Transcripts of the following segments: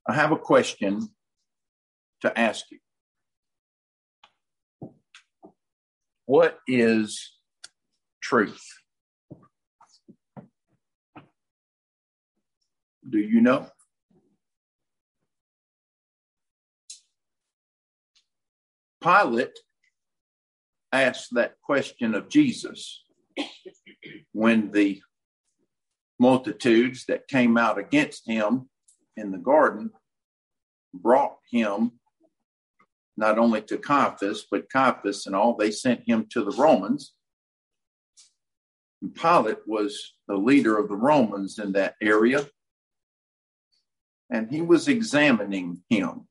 I have a question to ask you. What is truth? Do you know? Pilate asked that question of Jesus when the multitudes that came out against him in the garden brought him not only to Caiaphas, but Caiaphas and all, they sent him to the Romans. And Pilate was the leader of the Romans in that area, and he was examining him.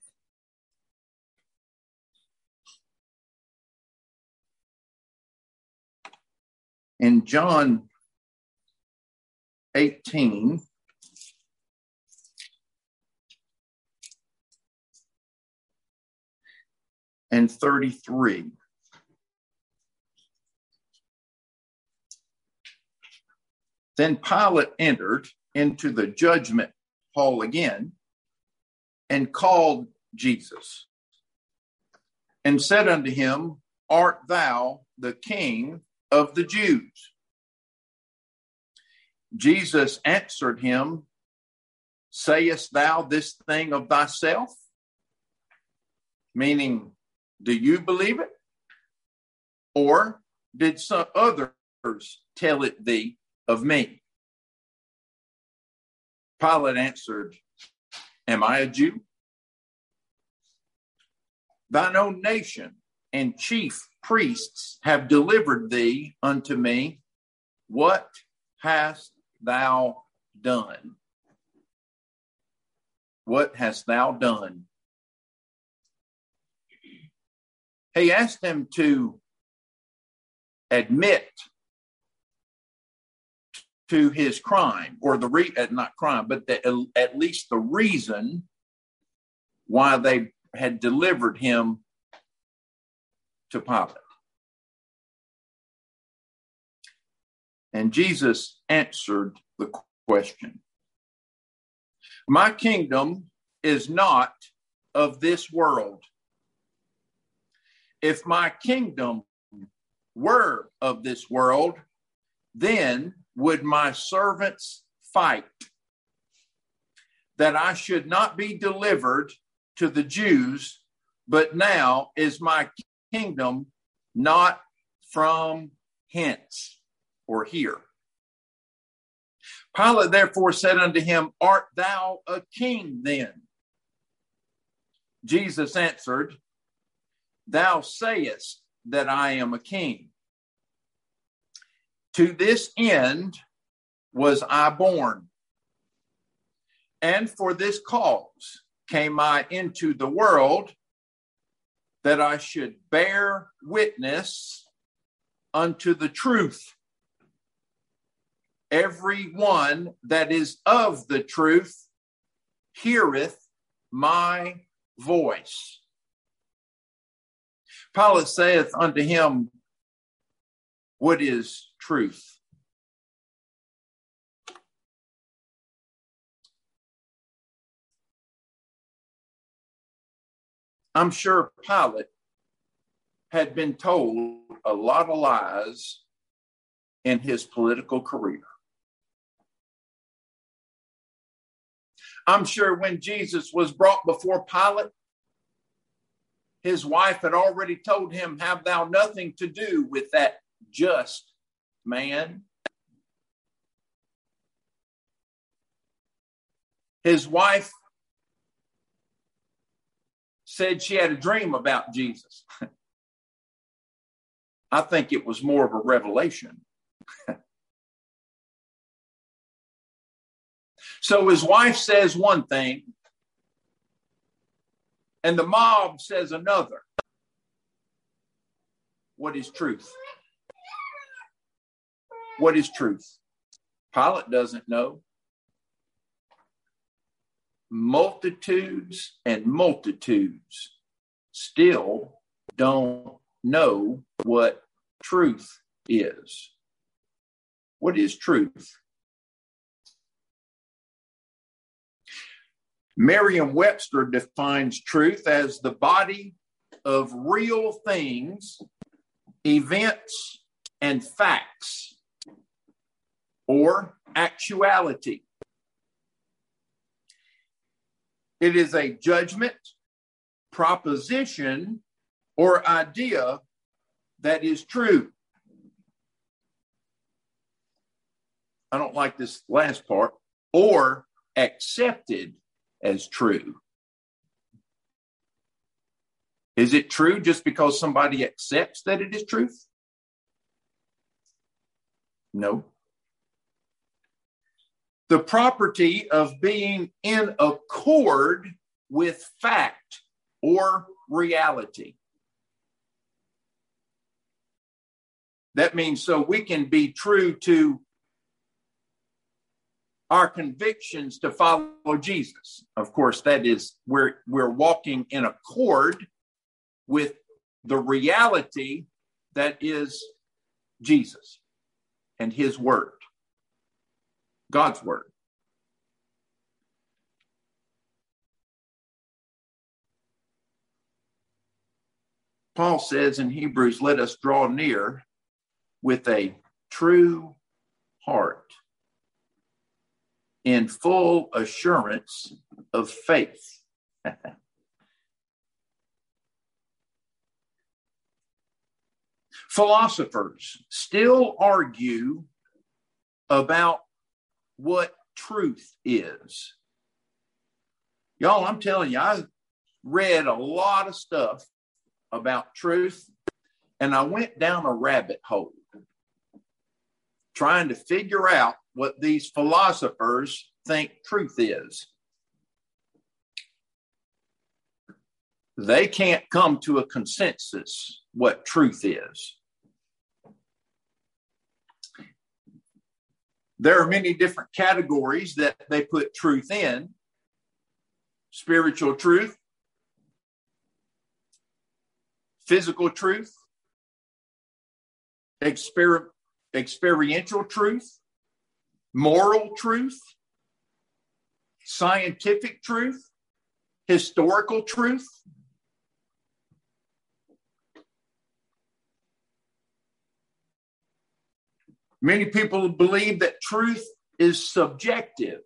In John 18, and 33. Then Pilate entered into the judgment hall again and called Jesus and said unto him, Art thou the King of the Jews? Jesus answered him, Sayest thou this thing of thyself? Meaning, do you believe it? Or did some others tell it thee of me? Pilate answered, Am I a Jew? Thine own nation and chief priests have delivered thee unto me. What hast thou done? What hast thou done? He asked him to admit to his crime, or not crime, but at least the reason why they had delivered him to Pilate. And Jesus answered the question. My kingdom is not of this world. If my kingdom were of this world, then would my servants fight, that I should not be delivered to the Jews, but now is my kingdom not from hence or here. Pilate therefore said unto him, Art thou a king then? Jesus answered, Thou sayest that I am a king. To this end was I born, and for this cause came I into the world, that I should bear witness unto the truth. Every one that is of the truth heareth my voice. Pilate saith unto him, What is truth? I'm sure Pilate had been told a lot of lies in his political career. I'm sure when Jesus was brought before Pilate, his wife had already told him, Have thou nothing to do with that just man? His wife said she had a dream about Jesus. I think it was more of a revelation. So his wife says one thing, and the mob says another. What is truth? What is truth? Pilate doesn't know. Multitudes and multitudes still don't know what truth is. What is truth? Merriam-Webster defines truth as the body of real things, events, and facts, or actuality. It is a judgment, proposition, or idea that is true. I don't like this last part, or accepted as true. Is it true just because somebody accepts that it is truth? No. The property of being in accord with fact or reality. That means so we can be true to our convictions to follow Jesus. Of course, that is we're walking in accord with the reality that is Jesus and his word, God's word. Paul says in Hebrews, let us draw near with a true heart in full assurance of faith. Philosophers still argue about what truth is. Y'all, I'm telling you, I read a lot of stuff about truth, and I went down a rabbit hole trying to figure out what these philosophers think truth is. They can't come to a consensus what truth is. There are many different categories that they put truth in. Spiritual truth, physical truth, experiential truth, moral truth, scientific truth, historical truth. Many people believe that truth is subjective.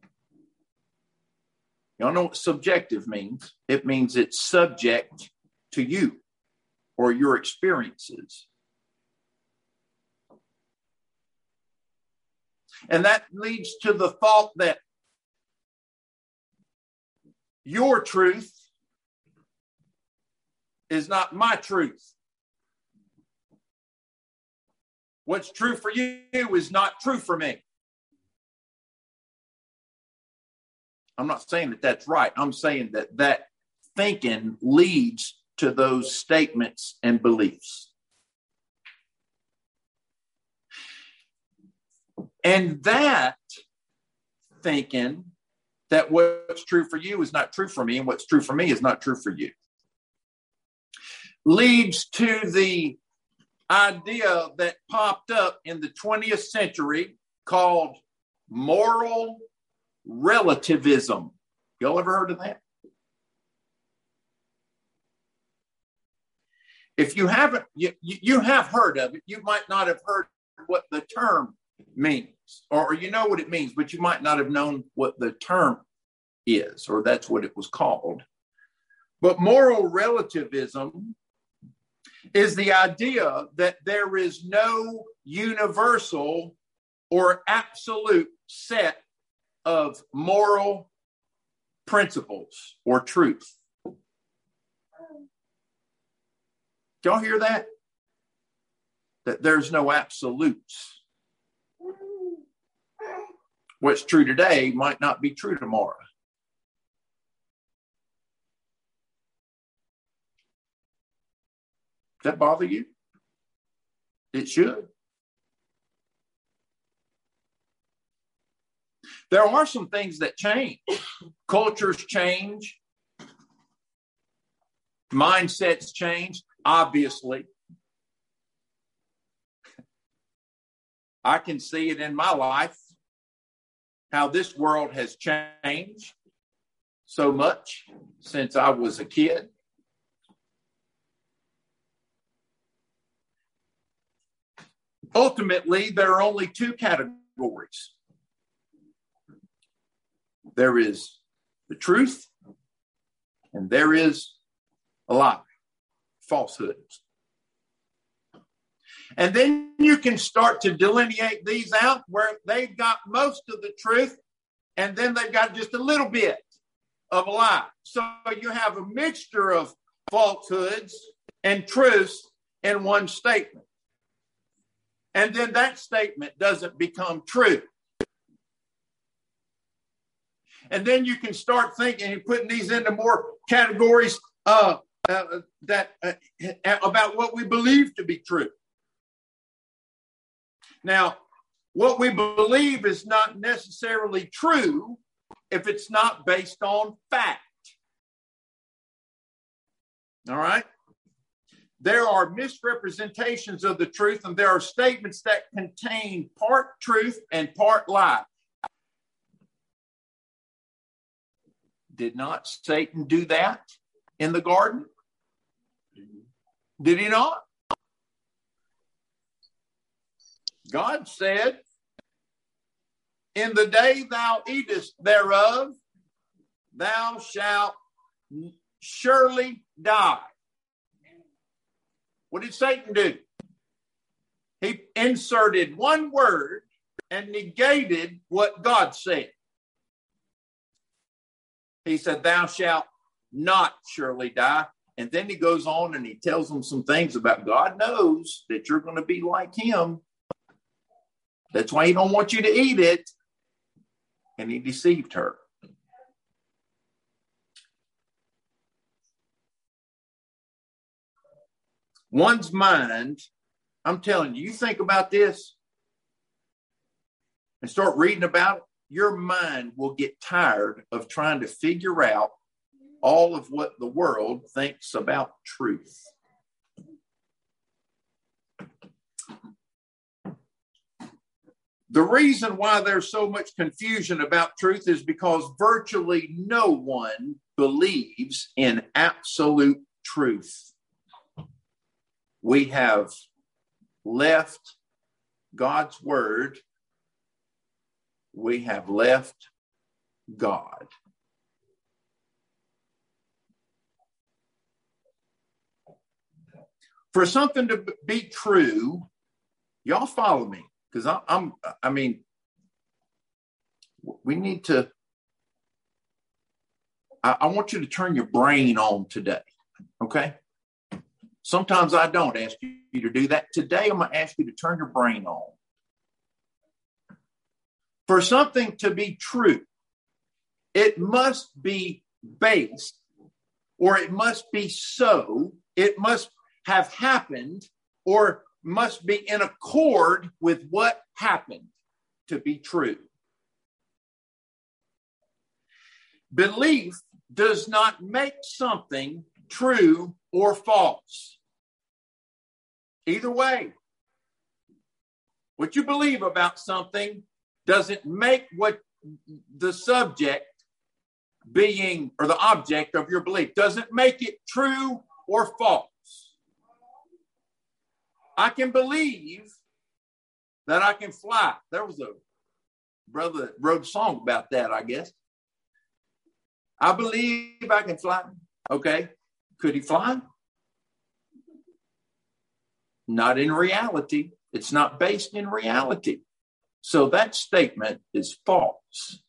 Y'all know what subjective means? It means it's subject to you or your experiences. And that leads to the thought that your truth is not my truth. What's true for you is not true for me. I'm not saying that that's right. I'm saying that that thinking leads to those statements and beliefs. And that thinking that what's true for you is not true for me, and what's true for me is not true for you, leads to the idea that popped up in the 20th century called moral relativism. Y'all ever heard of that? If you haven't, you have heard of it. You might not have heard what the term means, or you know what it means, but you might not have known what the term is, or that's what it was called. But moral relativism is the idea that there is no universal or absolute set of moral principles or truth. Y'all hear that? That there's no absolutes. What's true today might not be true tomorrow. Does that bother you? It should. There are some things that change. Cultures change. Mindsets change, obviously. I can see it in my life, how this world has changed. so much since I was a kid. Ultimately, there are only two categories. There is the truth, and there is a lie, falsehoods. And then you can start to delineate these out where they've got most of the truth, and then they've got just a little bit of a lie. So you have a mixture of falsehoods and truths in one statement. And then that statement doesn't become true. And then you can start thinking and putting these into more categories about what we believe to be true. Now, what we believe is not necessarily true if it's not based on fact. All right? There are misrepresentations of the truth, and there are statements that contain part truth and part lie. Did not Satan do that in the garden? Did he not? God said, in the day thou eatest thereof, thou shalt surely die. What did Satan do? He inserted one word and negated what God said. He said, thou shalt not surely die. And then he goes on and he tells them some things about God knows that you're going to be like him. That's why he don't want you to eat it. And he deceived her. One's mind, I'm telling you, you think about this and start reading about it, your mind will get tired of trying to figure out all of what the world thinks about truth. The reason why there's so much confusion about truth is because virtually no one believes in absolute truth. We have left God's word. We have left God. For something to be true, y'all follow me, because we need to, I want you to turn your brain on today, okay? Sometimes I don't ask you to do that. Today, I'm going to ask you to turn your brain on. For something to be true, it must be based, or it must be so, it must have happened, or must be in accord with what happened to be true. Belief does not make something true or false. Either way, what you believe about something doesn't make what the subject being, or the object of your belief, doesn't make it true or false. I can believe that I can fly. There was a brother that wrote a song about that, I guess. I believe I can fly. Okay. Could he fly? Not in reality. It's not based in reality. So that statement is false.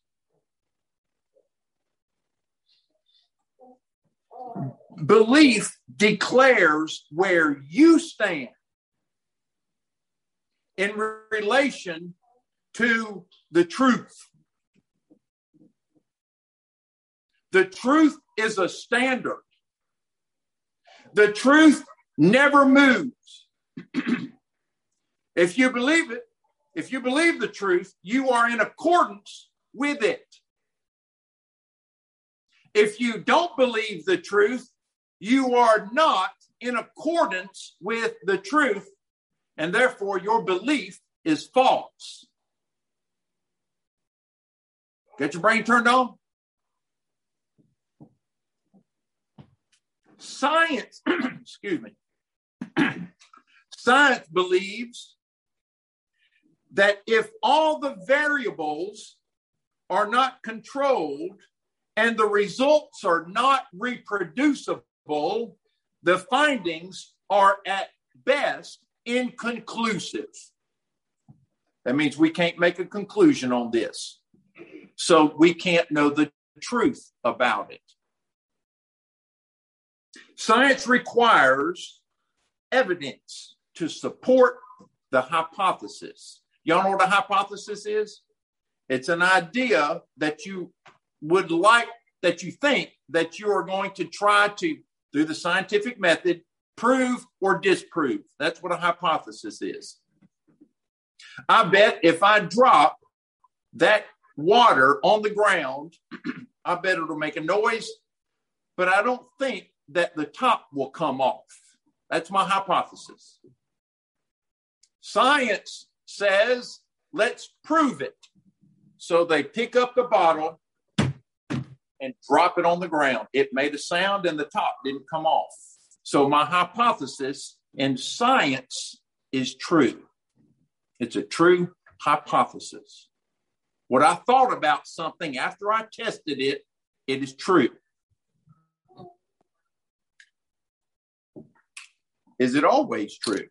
Belief declares where you stand in relation to the truth. The truth is a standard. The truth never moves. If you believe it, if you believe the truth, you are in accordance with it. If you don't believe the truth, you are not in accordance with the truth, and therefore your belief is false. Get your brain turned on? Science, excuse me, science believes that if all the variables are not controlled and the results are not reproducible, the findings are at best inconclusive. That means we can't make a conclusion on this. So we can't know the truth about it. Science requires evidence to support the hypothesis. Y'all know what a hypothesis is? It's an idea that you would like, that you think that you are going to try to, through the scientific method, prove or disprove. That's what a hypothesis is. I bet if I drop that water on the ground, I bet it'll make a noise, but I don't think that the top will come off. That's my hypothesis. Science says, let's prove it. So they pick up the bottle and drop it on the ground. It made a sound and the top didn't come off. So my hypothesis in science is true. It's a true hypothesis. What I thought about something after I tested it, it is true. Is it always true?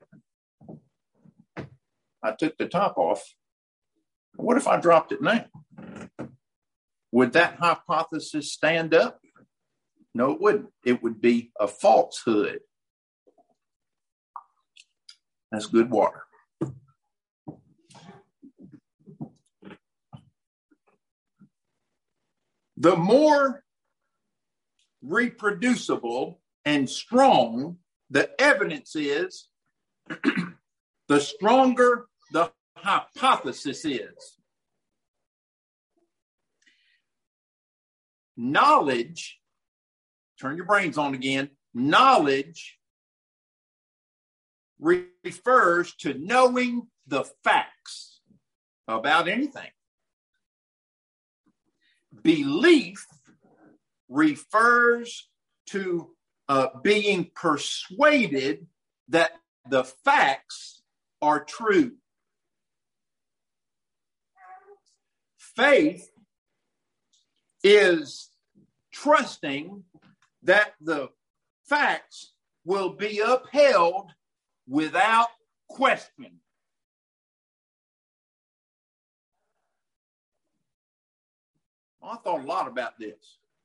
I took the top off. What if I dropped it now? Would that hypothesis stand up? No, it wouldn't. It would be a falsehood. That's good water. The more reproducible and strong the evidence is, the stronger the hypothesis is. Knowledge, turn your brains on again, knowledge refers to knowing the facts about anything. Belief refers to being persuaded that the facts are true. Faith is trusting that the facts will be upheld without question. I thought a lot about this.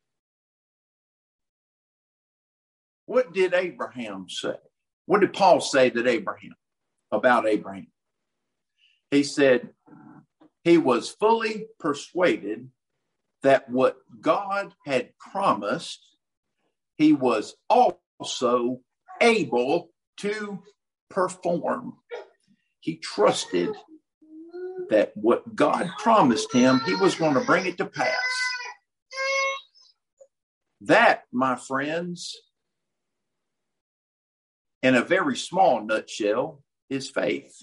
What did Abraham say? What did Paul say about Abraham? He said he was fully persuaded that what God had promised, he was also able to perform. He trusted that what God promised him, he was going to bring it to pass. That, my friends, in a very small nutshell, is faith.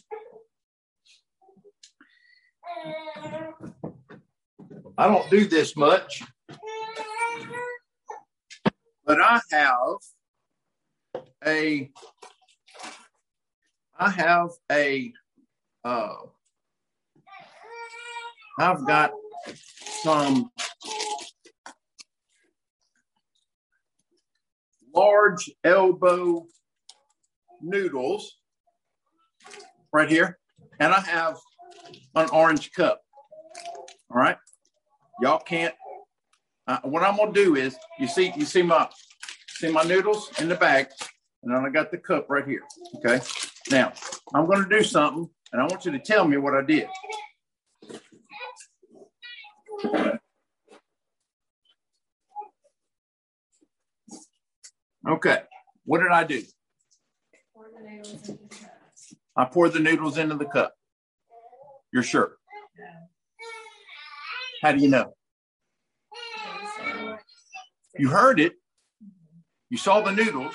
I don't do this much, but I've got some large elbow noodles right here, and I have an orange cup. All right, y'all can't. What I'm gonna do is, you see my noodles in the bag, and then I got the cup right here. Okay, now I'm gonna do something, and I want you to tell me what I did. Okay, what did I do? I poured the noodles into the cup. You're sure? How do you know? You heard it. You saw the noodles.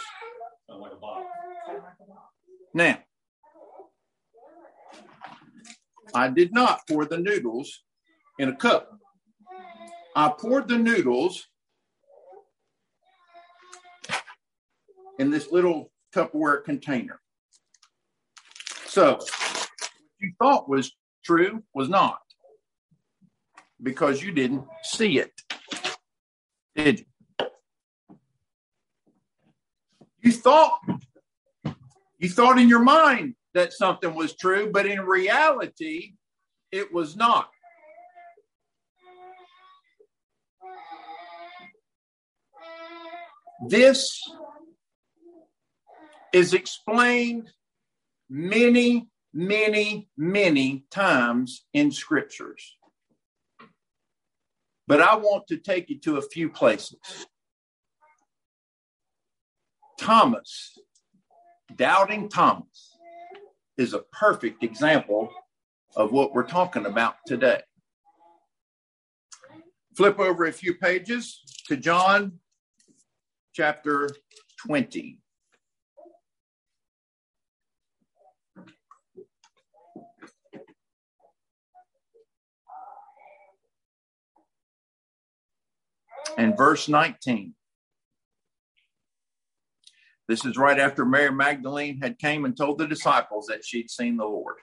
Now, I did not pour the noodles in a cup. I poured the noodles in this little Tupperware container. So what you thought was true was not, because you didn't see it, did you? You thought in your mind that something was true, but in reality, it was not. This is explained many, many, many times in scriptures. But I want to take you to a few places. Thomas, doubting Thomas, is a perfect example of what we're talking about today. Flip over a few pages to John chapter 20. And verse 19. This is right after Mary Magdalene had came and told the disciples that she'd seen the Lord.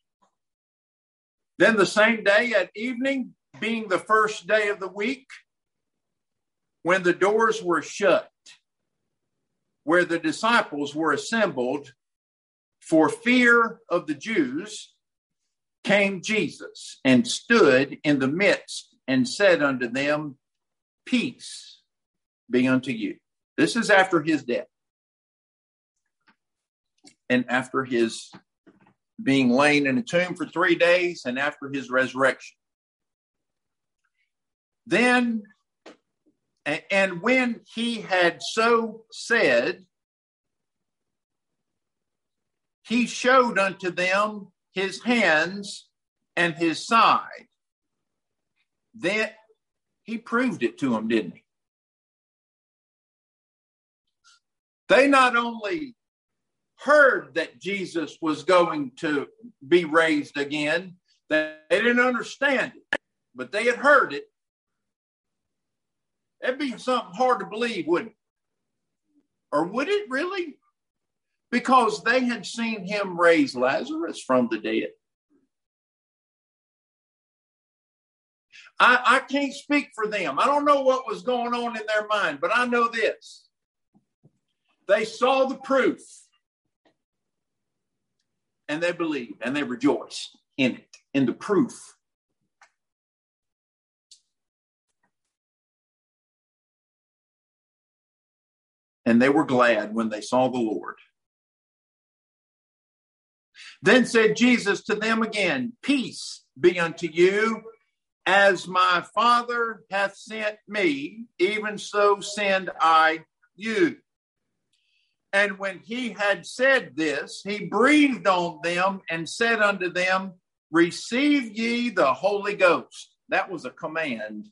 Then the same day at evening, being the first day of the week, when the doors were shut, where the disciples were assembled for fear of the Jews, came Jesus and stood in the midst and said unto them, Peace be unto you. This is after his death and after his being lain in a tomb for 3 days and after his resurrection. Then, and when he had so said, he showed unto them his hands and his side. Then he proved it to them, didn't he? They not only heard that Jesus was going to be raised again, they didn't understand it, but they had heard it. That'd be something hard to believe, wouldn't it? Or would it really? Because they had seen him raise Lazarus from the dead. I can't speak for them. I don't know what was going on in their mind, but I know this. They saw the proof, and they believed, and they rejoiced in it, in the proof. And they were glad when they saw the Lord. Then said Jesus to them again, Peace be unto you. As my Father hath sent me, even so send I you. And when he had said this, he breathed on them and said unto them, Receive ye the Holy Ghost. That was a command.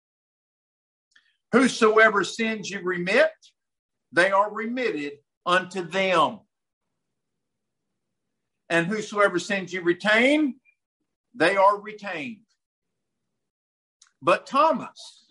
Whosoever sins ye remit, they are remitted unto them. And whosoever sins ye retain, they are retained. But Thomas,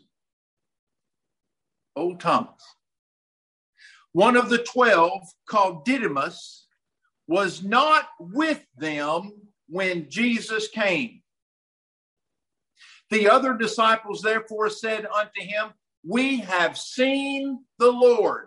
old Thomas, one of the 12, called Didymus, was not with them when Jesus came. The other disciples therefore said unto him, We have seen the Lord.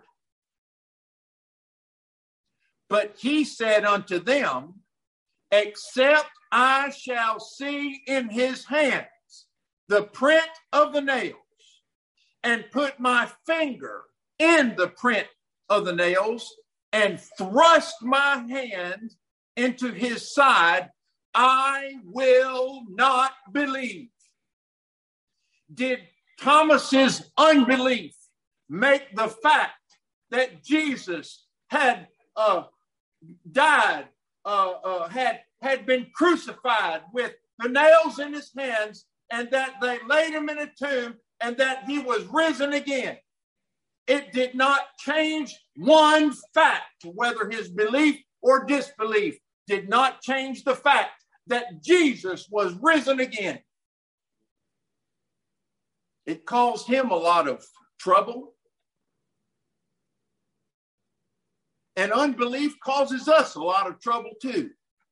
But he said unto them, Except I shall see in his hands the print of the nails, and put my finger in the print of the nails, and thrust my hand into his side, I will not believe. Did Thomas's unbelief make the fact that Jesus had died, had been crucified with the nails in his hands, and that they laid him in a tomb, and that he was risen again? It did not change one fact, whether his belief or disbelief did not change the fact that Jesus was risen again. It caused him a lot of trouble. And unbelief causes us a lot of trouble too.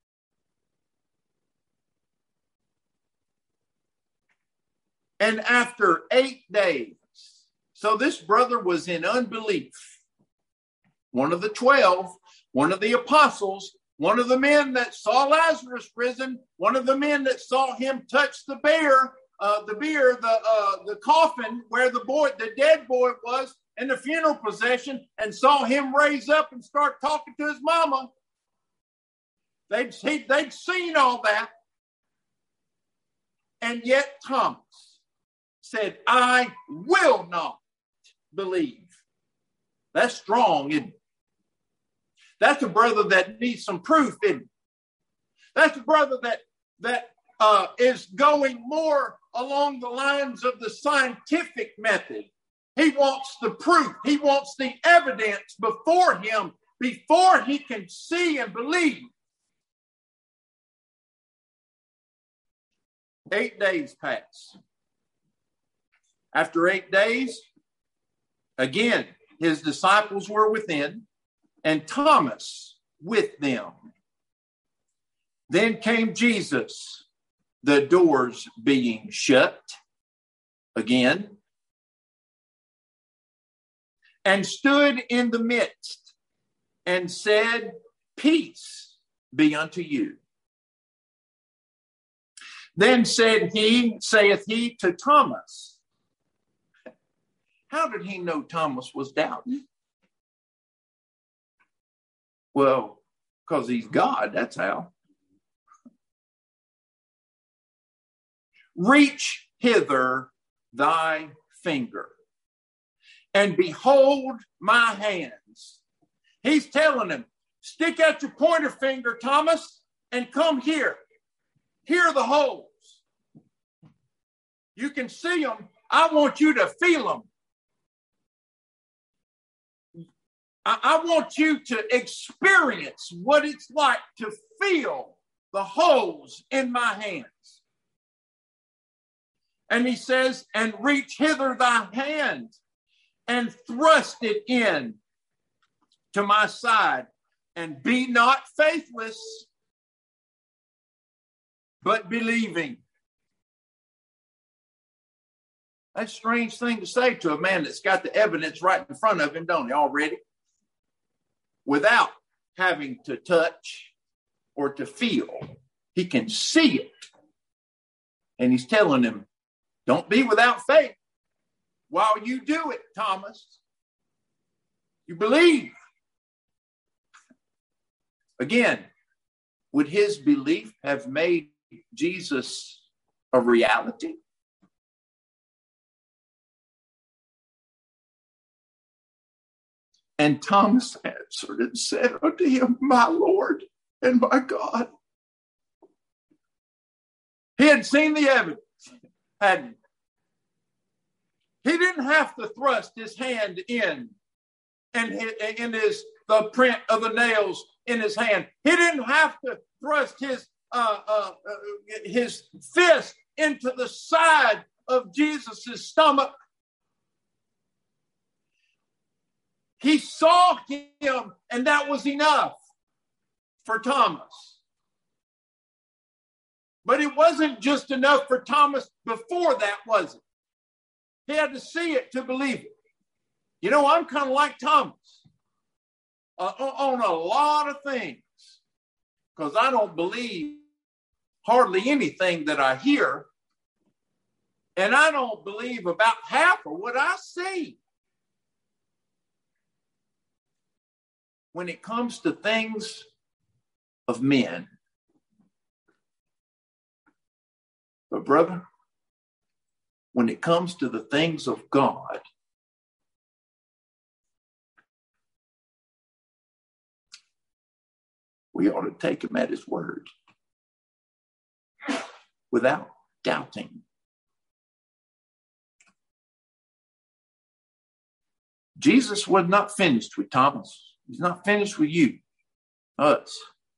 And after 8 days, so this brother was in unbelief. One of the 12, one of the apostles, one of the men that saw Lazarus risen, one of the men that saw him touch the coffin where the dead boy was in the funeral procession, and saw him raise up and start talking to his mama. They'd seen all that. And yet Thomas said, I will not believe. That's strong, isn't it? That's a brother that needs some proof, isn't it? That's a brother that is going more along the lines of the scientific method. He wants the proof. He wants the evidence before him, before he can see and believe. 8 days pass. After 8 days, again, his disciples were within, and Thomas with them. Then came Jesus, the doors being shut again, and stood in the midst and said, Peace be unto you. Then saith he to Thomas. How did he know Thomas was doubting? Well, because he's God, that's how. Reach hither thy finger, and behold my hands. He's telling him, stick out your pointer finger, Thomas, and come here. Here are the holes. You can see them. I want you to feel them. I want you to experience what it's like to feel the holes in my hands. And he says, and reach hither thy hand and thrust it in to my side, and be not faithless, but believing. That's a strange thing to say to a man that's got the evidence right in front of him, don't he, already? Without having to touch or to feel. He can see it. And he's telling him, don't be without faith. While you do it, Thomas, you believe. Again, would his belief have made Jesus a reality? And Thomas answered and said unto him, my Lord and my God. He had seen the evidence, hadn't he? He didn't have to thrust his hand in and the print of the nails in his hand. He didn't have to thrust his fist into the side of Jesus' stomach. He saw him, and that was enough for Thomas. But it wasn't just enough for Thomas before that, was it? He had to see it to believe it. You know, I'm kind of like Thomas on a lot of things, because I don't believe hardly anything that I hear, and I don't believe about half of what I see. When it comes to things of men. But brother, when it comes to the things of God, we ought to take him at his word without doubting. Jesus was not finished with Thomas. He's not finished with you, us.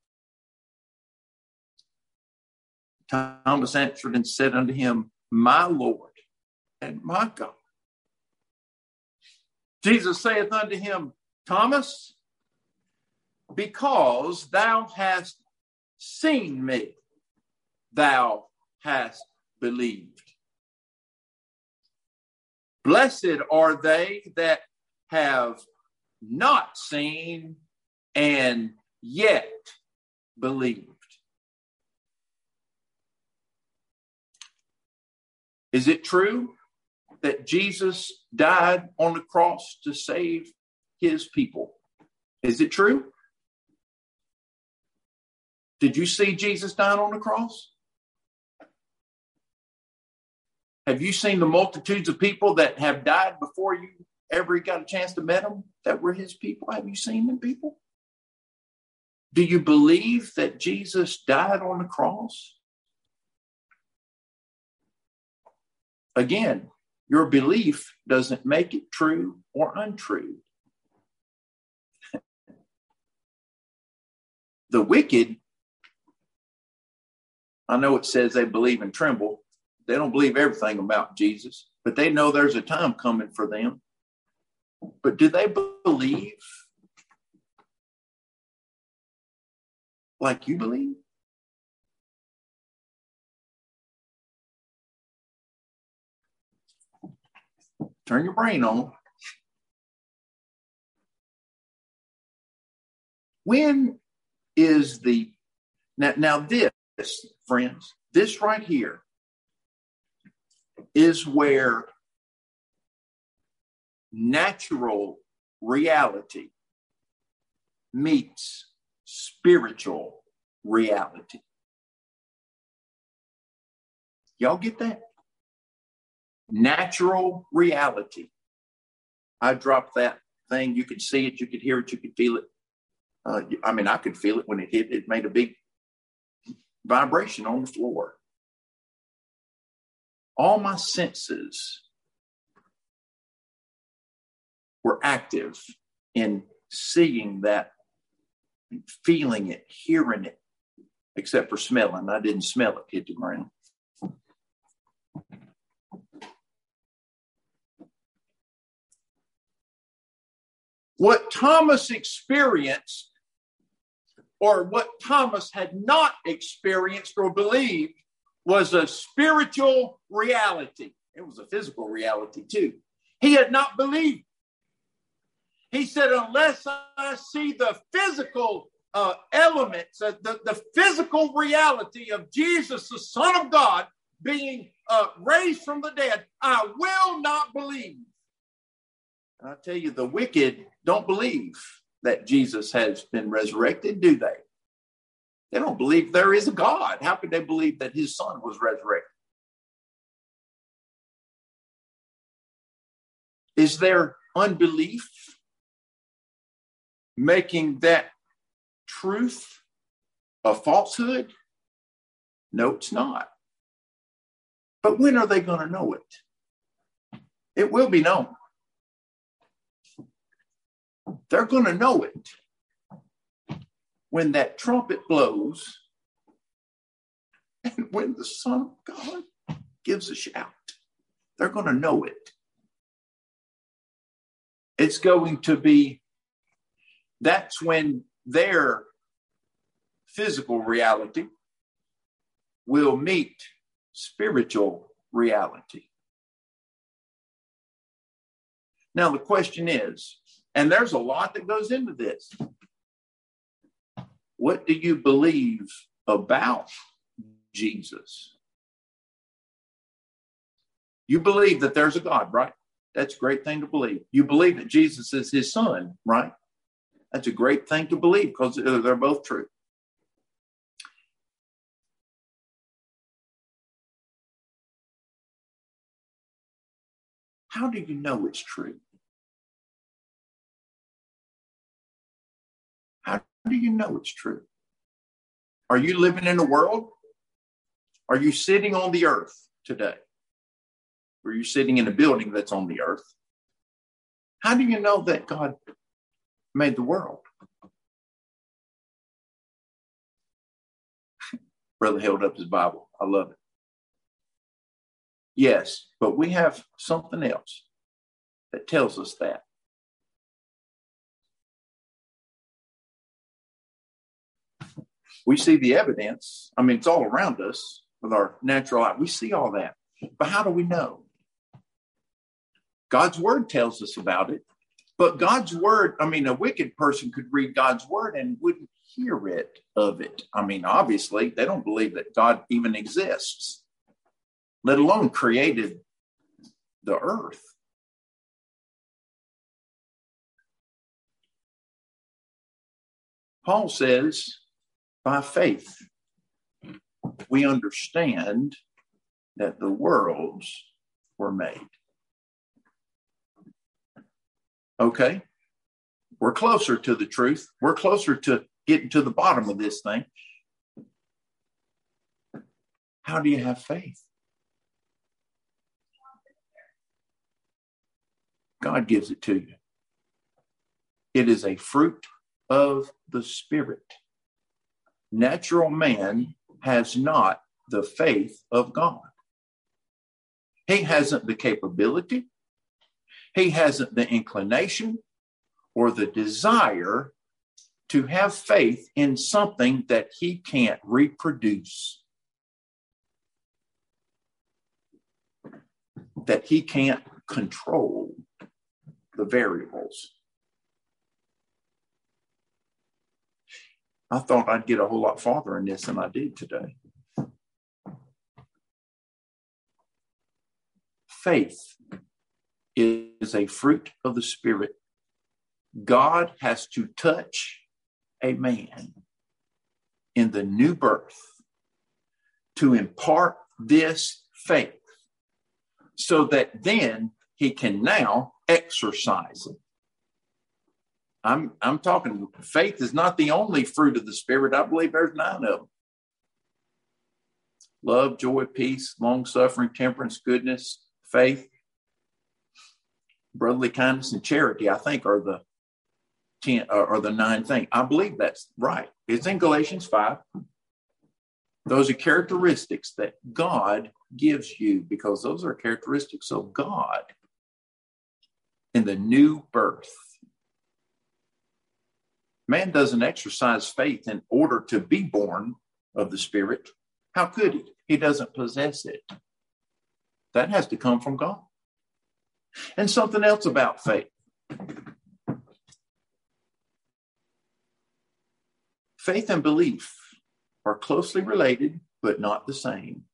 Thomas answered and said unto him, my Lord and my God. Jesus saith unto him, Thomas, because thou hast seen me, thou hast believed. Blessed are they that have not seen and yet believed. Is it true that Jesus died on the cross to save his people? Is it true? Did you see Jesus dying on the cross? Have you seen the multitudes of people that have died before you ever got a chance to meet them that were his people? Have you seen them people? Do you believe that Jesus died on the cross? Again, your belief doesn't make it true or untrue. The wicked, I know it says they believe and tremble. They don't believe everything about Jesus, but they know there's a time coming for them. But do they believe like you believe? Turn your brain on. When is the now this, friends, this right here is where natural reality meets spiritual reality. Y'all get that? Natural reality. I dropped that thing. You could see it, you could hear it, you could feel it. I could feel it when it hit. It made a big vibration on the floor. All my senses were active in seeing that, feeling it, hearing it, except for smelling. I didn't smell it hit the ground. What Thomas experienced, or what Thomas had not experienced or believed, was a spiritual reality. It was a physical reality too. He had not believed. He said, unless I see the physical elements, the physical reality of Jesus, the Son of God, being raised from the dead, I will not believe. And I tell you, the wicked don't believe that Jesus has been resurrected, do they? They don't believe there is a God. How could they believe that his son was resurrected? Is there unbelief making that truth a falsehood? No, it's not. But when are they going to know it? It will be known. They're going to know it when that trumpet blows and when the Son of God gives a shout. They're going to know it. It's going to be, that's when their physical reality will meet spiritual reality. Now, the question is, and there's a lot that goes into this, what do you believe about Jesus? You believe that there's a God, right? That's a great thing to believe. You believe that Jesus is his son, right? That's a great thing to believe because they're both true. How do you know it's true? How do you know it's true? Are you living in the world? Are you sitting on the earth today? Or are you sitting in a building that's on the earth? How do you know that God made the world? Brother held up his Bible. I love it. Yes, but we have something else that tells us that. We see the evidence. I mean, it's all around us with our natural eye. We see all that. But how do we know? God's word tells us about it. But God's word, I mean, a wicked person could read God's word and wouldn't hear it of it. I mean, obviously, they don't believe that God even exists, let alone created the earth. Paul says, by faith, we understand that the worlds were made. Okay, we're closer to the truth. We're closer to getting to the bottom of this thing. How do you have faith? God gives it to you. It is a fruit of the Spirit. Natural man has not the faith of God. He hasn't the capability. He hasn't the inclination or the desire to have faith in something that he can't reproduce, that he can't control the variables. I thought I'd get a whole lot farther in this than I did today. Faith is a fruit of the Spirit. God has to touch a man in the new birth to impart this faith so that then he can now exercise it. I'm talking, faith is not the only fruit of the Spirit. I believe there's 9 of them. Love, joy, peace, long-suffering, temperance, goodness, faith, brotherly kindness, and charity, I think, are the 10 or the 9 things. I believe that's right. It's in Galatians 5. Those are characteristics that God gives you because those are characteristics of God in the new birth. Man doesn't exercise faith in order to be born of the Spirit. How could he? He doesn't possess it. That has to come from God. And something else about faith. Faith and belief are closely related, but not the same.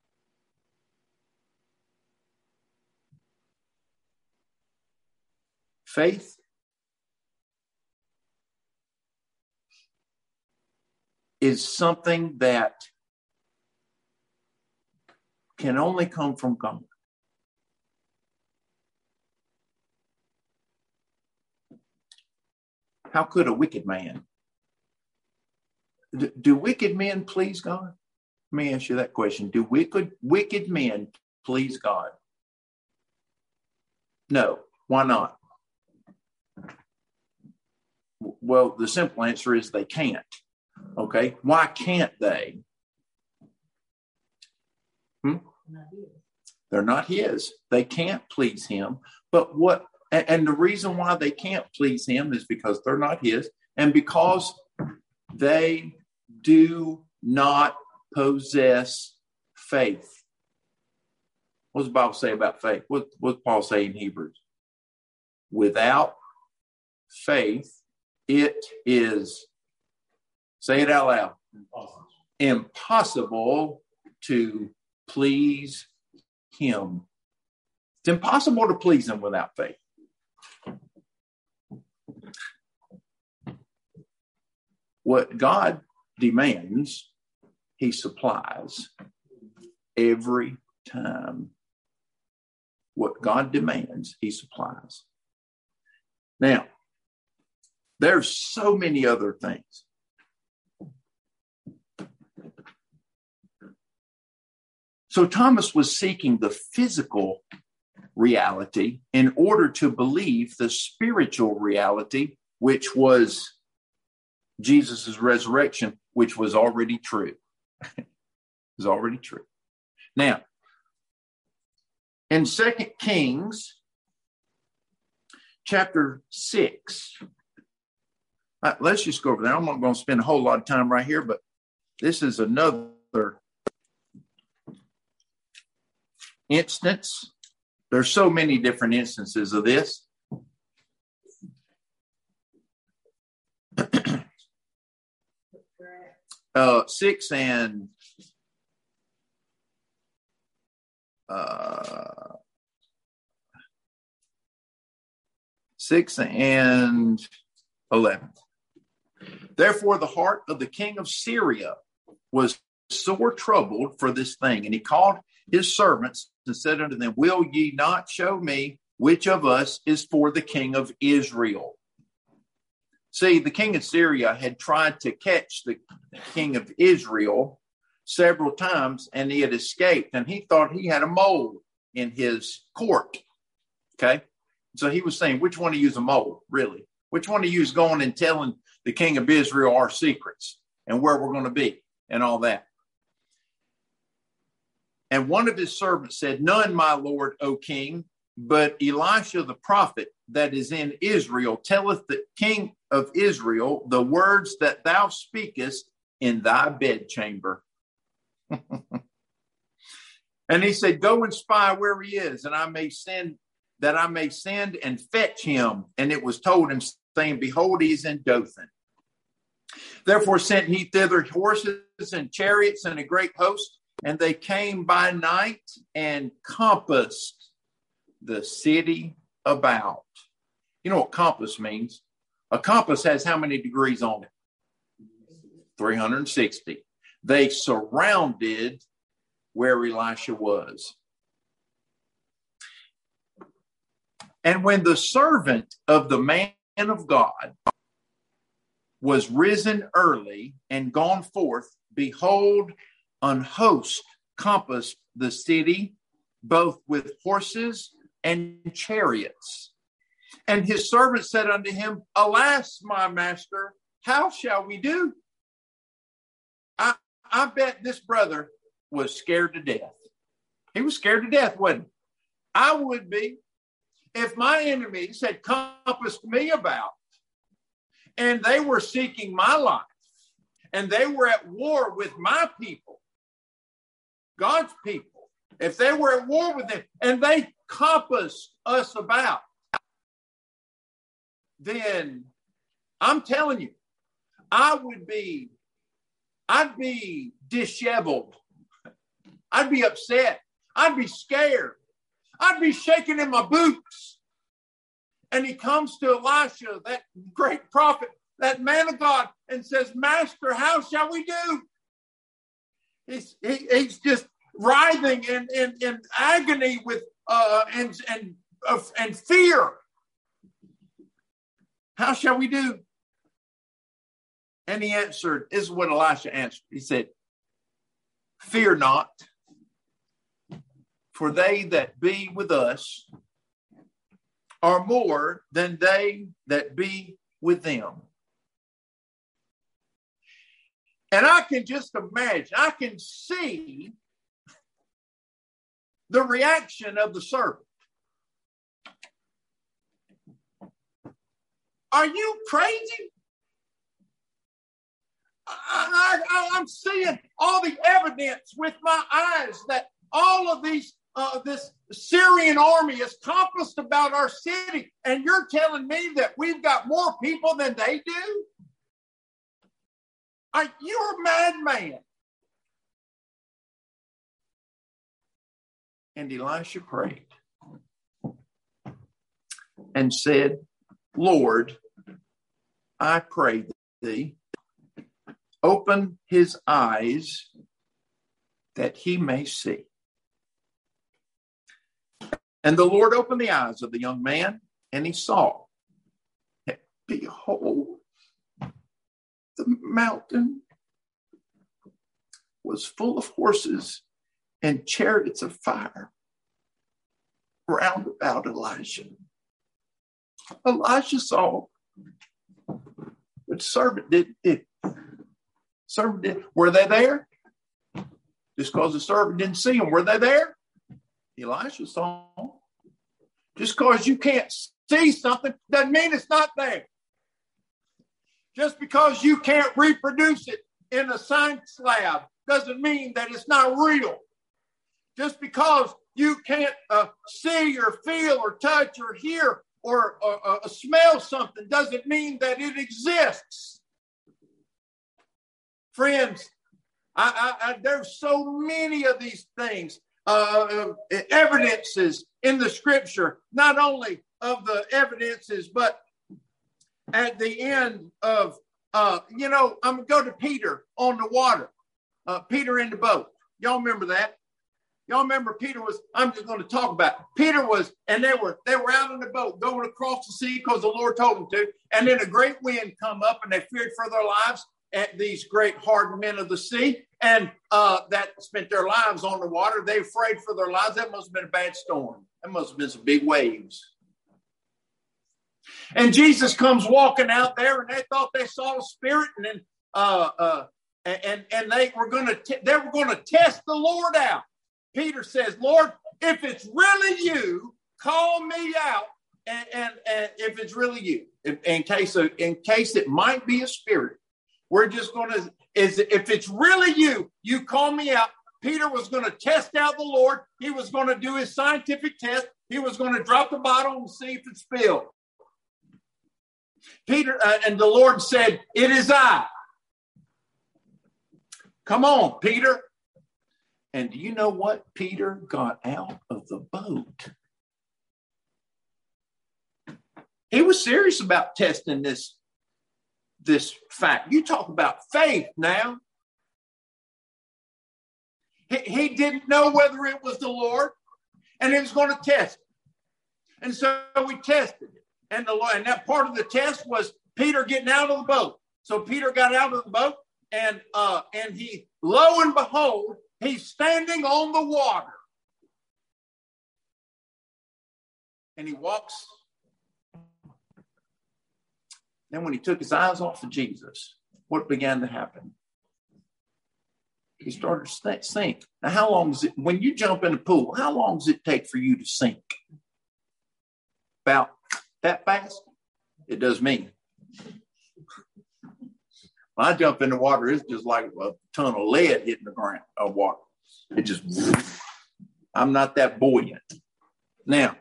Faith is something that can only come from God. How could a wicked man? Do wicked men please God? Let me ask you that question. Do wicked men please God? No. Why not? Well, the simple answer is they can't. Okay. Why can't they? They're not his. They can't please him. But and the reason why they can't please him is because they're not his, and because they do not possess faith. What does the Bible say about faith? What does Paul say in Hebrews? Without faith, it is, say it out loud, impossible to please him. It's impossible to please him without faith. What God demands, he supplies every time. What God demands, he supplies. Now, there's so many other things. So Thomas was seeking the physical reality in order to believe the spiritual reality, which was Jesus' resurrection, which was already true. It was already true. Now, in 2 Kings chapter 6, let's just go over there. I'm not going to spend a whole lot of time right here, but This is another instance. There's so many different instances of this. 6 and 11. Therefore, the heart of the king of Syria was sore troubled for this thing. And he called his servants and said unto them, will ye not show me which of us is for the king of Israel? See, the king of Syria had tried to catch the king of Israel several times, and he had escaped, and he thought he had a mole in his court. Okay. So he was saying, which one of you is a mole, really? Which one of you is going and telling the king of Israel our secrets and where we're going to be and all that? And one of his servants said, none, my lord, O king, but Elisha the prophet that is in Israel telleth the king of Israel the words that thou speakest in thy bedchamber. And he said, go and spy where he is, and I may send and fetch him. And it was told him, saying, behold, he is in Dothan. Therefore sent he thither horses and chariots and a great host, and they came by night and compassed the city about. You know what compass means? A compass has how many degrees on it? 360. They surrounded where Elisha was. And when the servant of the man of God was risen early and gone forth, behold, an host compassed the city, both with horses and chariots. And his servant said unto him, alas, my master, how shall we do? I bet this brother was scared to death. He was scared to death, wasn't he? I would be. If my enemies had compassed me about and they were seeking my life and they were at war with my people, God's people, if they were at war with them and they compassed us about, then I'm telling you, I'd be disheveled. I'd be upset. I'd be scared. I'd be shaking in my boots. And he comes to Elisha, that great prophet, that man of God, and says, Master, how shall we do? He's just writhing in agony with and fear. How shall we do? And he answered, this is what Elisha answered. He said, fear not, for they that be with us are more than they that be with them. And I can just imagine, I can see the reaction of the servant. Are you crazy? I'm seeing all the evidence with my eyes that all of this Syrian army is compassed about our city, and you're telling me that we've got more people than they do? You're a madman. And Elisha prayed and said, Lord, I pray thee, open his eyes that he may see. And the Lord opened the eyes of the young man, and he saw. And behold, the mountain was full of horses and chariots of fire round about Elijah. Elijah saw, but the servant did. Servant did. Were they there? Just because the servant didn't see them, were they there? Elisha saw them. Just because you can't see something doesn't mean it's not there. Just because you can't reproduce it in a science lab doesn't mean that it's not real. Just because you can't see or feel or touch or hear or smell something doesn't mean that it exists. Friends, there's so many of these things, evidences in the scripture, not only of the evidences, but at the end of, I'm going to go to Peter on the water, Peter in the boat. Y'all remember that? Y'all remember Peter was, I'm just going to talk about it. Peter was, and they were out in the boat going across the sea because the Lord told them to. And then a great wind come up and they feared for their lives at these great hardened men of the sea. And that spent their lives on the water. They were afraid for their lives. That must have been a bad storm. That must have been some big waves. And Jesus comes walking out there and they thought they saw a spirit. And then, and they were going to test the Lord out. Peter says, Lord, if it's really you, call me out. And if it's really you, in case it might be a spirit, we're just going to, if it's really you, you call me out. Peter was going to test out the Lord. He was going to do his scientific test. He was going to drop the bottle and see if it spilled. Peter, and the Lord said, it is I. Come on, Peter. And do you know what? Peter got out of the boat. He was serious about testing this fact. You talk about faith now. He didn't know whether it was the Lord, and he was going to test it. And so we tested it. And that part of the test was Peter getting out of the boat. So Peter got out of the boat, and he, lo and behold, he's standing on the water. And he walks. Then when he took his eyes off of Jesus, what began to happen? He started to sink. Now, how long is it, when you jump in a pool, how long does it take for you to sink? About that fast? It does me. When I jump in the water, it's just like a ton of lead hitting the ground of water. It just, I'm not that buoyant. Now,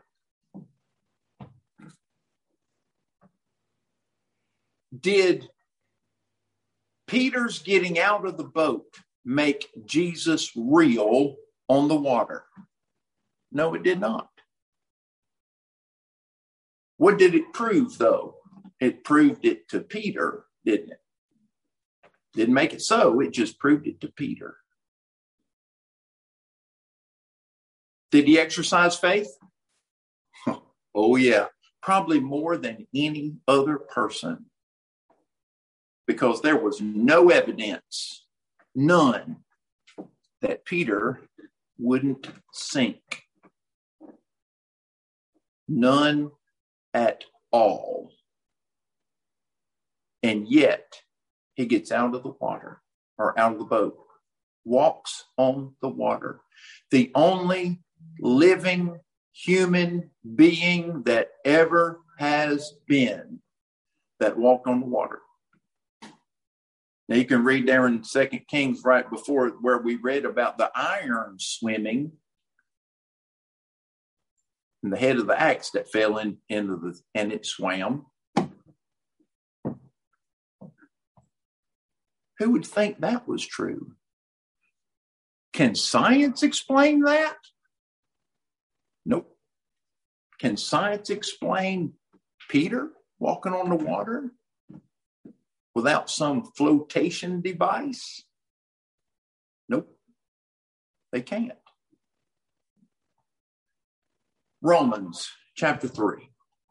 did Peter's getting out of the boat make Jesus real on the water? No, it did not. What did it prove, though? It proved it to Peter, didn't it? Didn't make it so. It just proved it to Peter. Did he exercise faith? Oh, yeah. Probably more than any other person. Because there was no evidence, none, that Peter wouldn't sink. None at all. And yet, he gets out of the water, or out of the boat, walks on the water. The only living human being that ever has been that walked on the water. Now you can read there in 2 Kings right before where we read about the iron swimming and the head of the axe that fell into and it swam. Who would think that was true? Can science explain that? Nope. Can science explain Peter walking on the water without some flotation device? Nope. They can't. Romans chapter 3.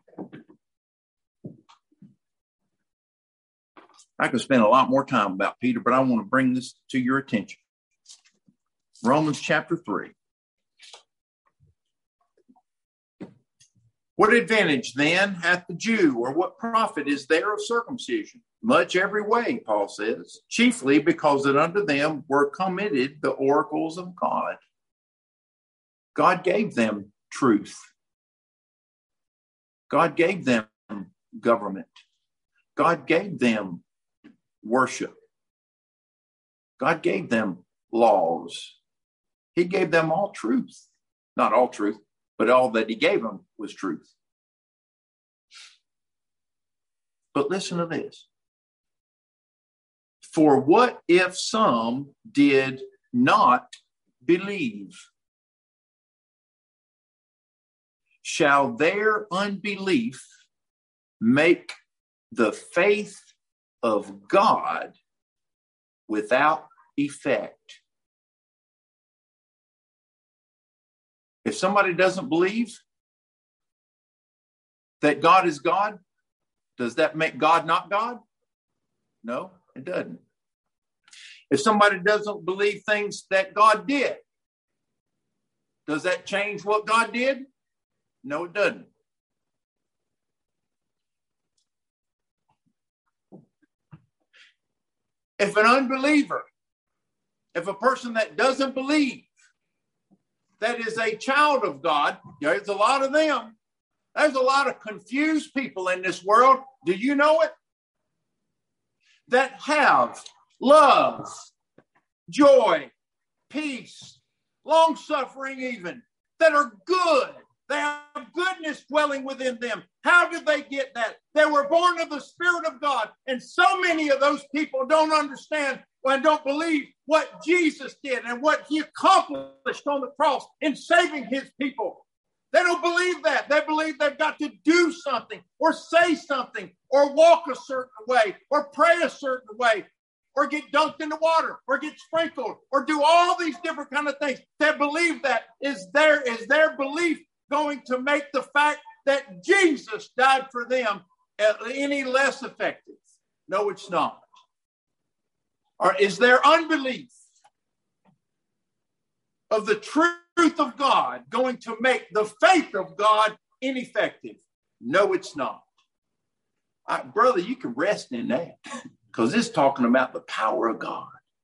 I could spend a lot more time about Peter, but I want to bring this to your attention. Romans chapter 3. What advantage then hath the Jew, or what profit is there of circumcision? Much every way, Paul says, chiefly because that unto them were committed the oracles of God. God gave them truth. God gave them government. God gave them worship. God gave them laws. He gave them all truth. Not all truth, but all that he gave them was truth. But listen to this. For what if some did not believe? Shall their unbelief make the faith of God without effect? If somebody doesn't believe that God is God, does that make God not God? No, it doesn't. If somebody doesn't believe things that God did, does that change what God did? No, it doesn't. If an unbeliever, if a person that doesn't believe that is a child of God, there's a lot of them. There's a lot of confused people in this world. Do you know it? That have love, joy, peace, long suffering even, that are good. They have goodness dwelling within them. How did they get that? They were born of the Spirit of God. And so many of those people don't understand and don't believe what Jesus did and what he accomplished on the cross in saving his people. They don't believe that. They believe they've got to do something or say something or walk a certain way or pray a certain way or get dunked in the water or get sprinkled or do all these different kind of things. They believe that is their belief going to make the fact that Jesus died for them any less effective? No, it's not. Or is their unbelief of the truth of God going to make the faith of God ineffective? No, it's not. Brother, you can rest in that because it's talking about the power of God.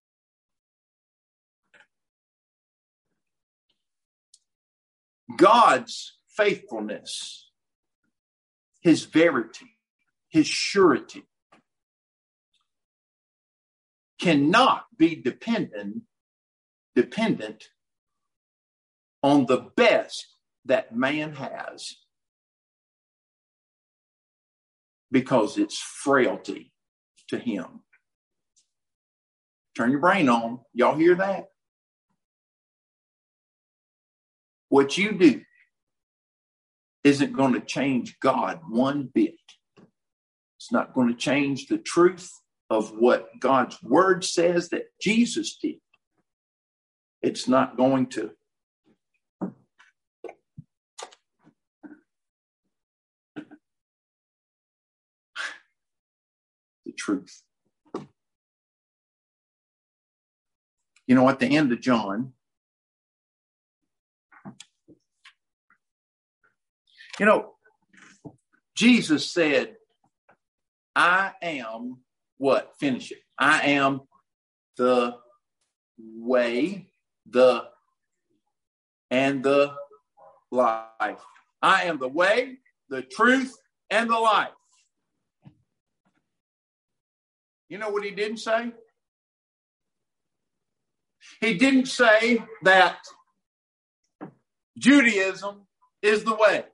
God's faithfulness, his verity, his surety cannot be dependent on the best that man has, because it's frailty to him. Turn your brain on. Y'all hear that? What you do isn't going to change God one bit. It's not going to change the truth of what God's word says that Jesus did. It's not going to. The truth. You know, at the end of John, you know, Jesus said, I am what? Finish it. I am the way, and the life. I am the way, the truth, and the life. You know what he didn't say? He didn't say that Judaism is the way.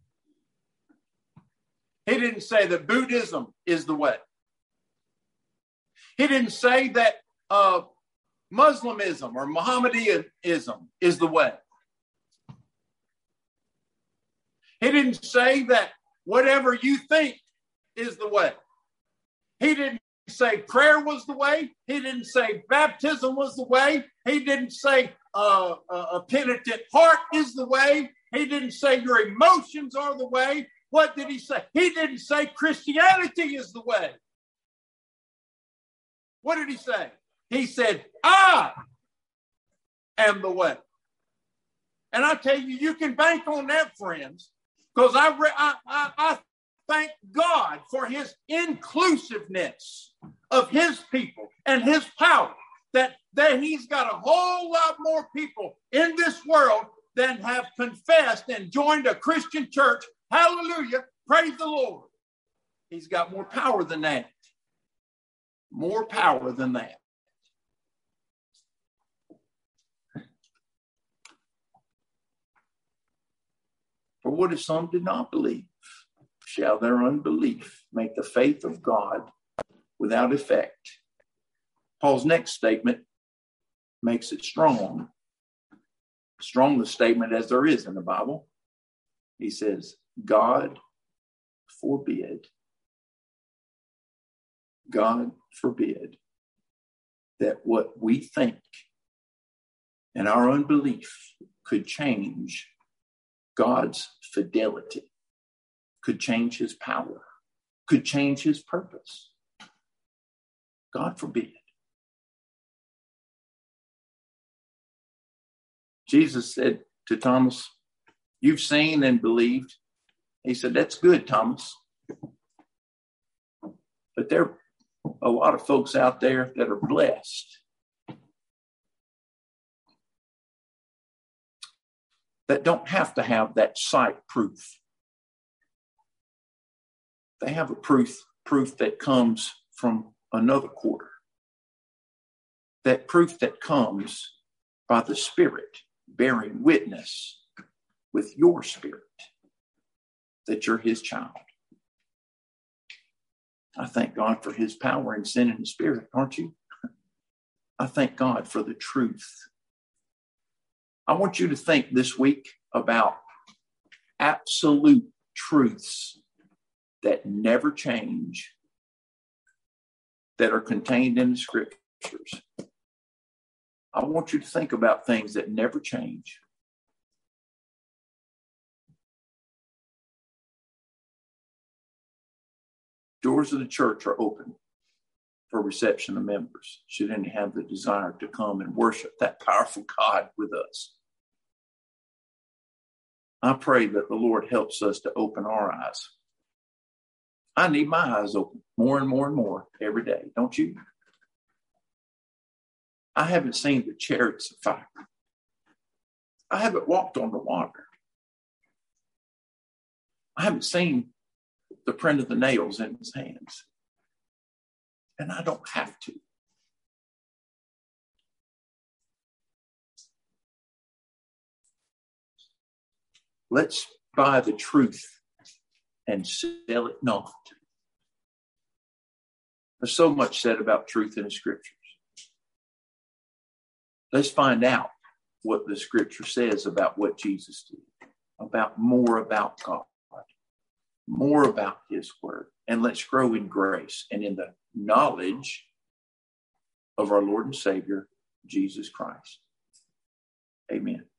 He didn't say that Buddhism is the way. He didn't say that Muslimism or Mohammedanism is the way. He didn't say that whatever you think is the way. He didn't say prayer was the way. He didn't say baptism was the way. He didn't say a penitent heart is the way. He didn't say your emotions are the way. What did he say? He didn't say Christianity is the way. What did he say? He said, I am the way. And I tell you, you can bank on that, friends, because I thank God for his inclusiveness of his people and his power, that he's got a whole lot more people in this world than have confessed and joined a Christian church. Hallelujah. Praise the Lord. He's got more power than that. More power than that. For what if some did not believe? Shall their unbelief make the faith of God without effect? Paul's next statement makes it strong. Strongest statement as there is in the Bible. He says, God forbid. God forbid that what we think and our unbelief could change God's fidelity, could change his power, could change his purpose. God forbid. Jesus said to Thomas, you've seen and believed. He said, that's good, Thomas. But there are a lot of folks out there that are blessed, that don't have to have that sight proof. They have a proof that comes from another quarter. That proof that comes by the Spirit bearing witness with your spirit that you're his child. I thank God for his power in sending the Spirit, aren't you? I thank God for the truth. I want you to think this week about absolute truths that never change, that are contained in the scriptures. I want you to think about things that never change. Doors of the church are open for reception of members, should any have the desire to come and worship that powerful God with us. I pray that the Lord helps us to open our eyes. I need my eyes open more and more and more every day, don't you? I haven't seen the chariots of fire. I haven't walked on the water. I haven't seen the print of the nails in his hands. And I don't have to. Let's buy the truth and sell it not. There's so much said about truth in the scriptures. Let's find out what the scripture says about what Jesus did, about more about God, more about his word. And let's grow in grace and in the knowledge of our Lord and Savior, Jesus Christ. Amen.